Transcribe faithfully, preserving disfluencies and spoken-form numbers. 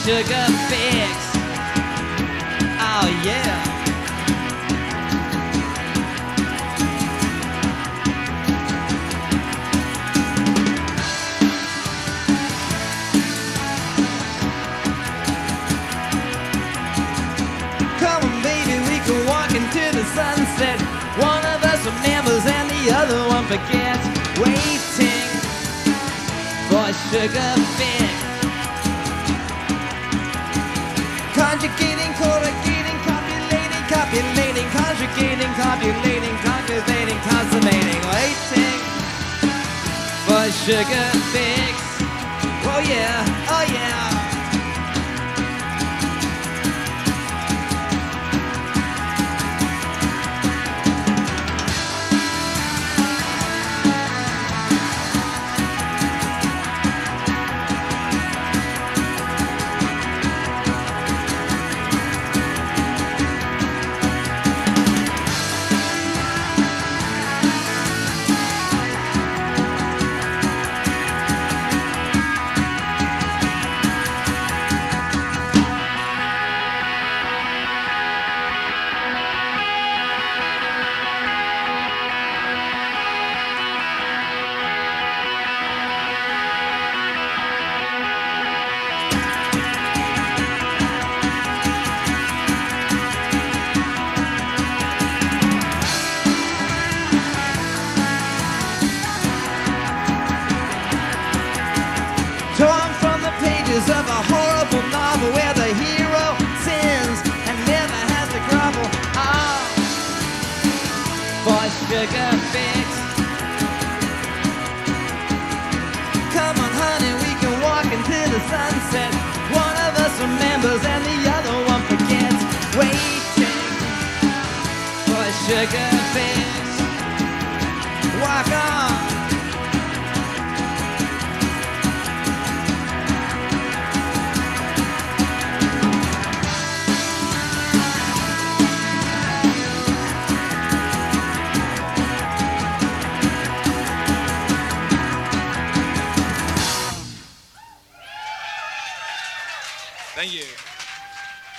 sugar fix. Oh yeah. Come on baby, we can walk into the sunset. One of us remembers and the other one forgets. Waiting for a sugar fix. Conjugating, corrugating, copulating, copulating, conjugating, copulating, copulating, consummating. Waiting for a sugar fix. Oh yeah, oh yeah. Torn from the pages of a horrible novel where the hero sins and never has to grovel. Ah, for a sugar fix. Come on honey, we can walk into the sunset. One of us remembers and the other one forgets. Waiting for a sugar fix. Walk on. Thank you.